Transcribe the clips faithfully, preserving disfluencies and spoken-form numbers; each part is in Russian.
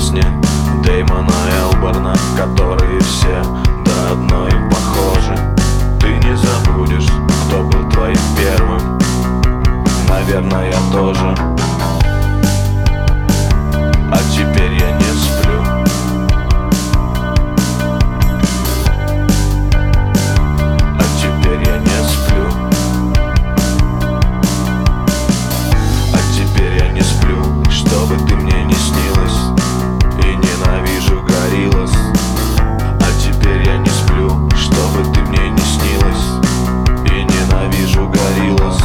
песни Дэймона Элборна, которые все до одной похожи. Ты не забудешь, кто был твоим первым. Наверное, я тоже. А теперь я не сплю. А теперь я не сплю. А теперь я не сплю, чтобы ты мне не снилась. И ненавижу гориллас. А теперь я не сплю, чтобы ты мне не снилась. И ненавижу гориллас.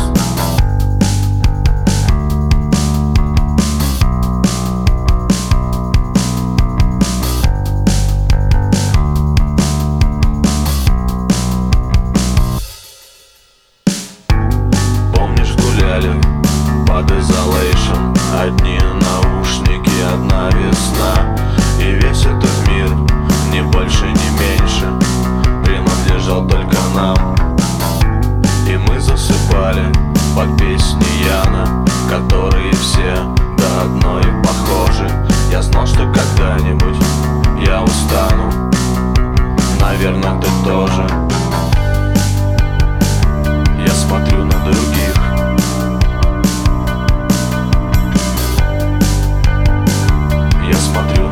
Под Isolation, одни наушники, одна весна. И весь этот мир, ни больше, ни меньше, принадлежал только нам. И мы засыпали под песни Яна, которые все до одной похожи. Я знал, что когда-нибудь я устану. Наверное, ты тоже. Я смотрю на других. Я смотрю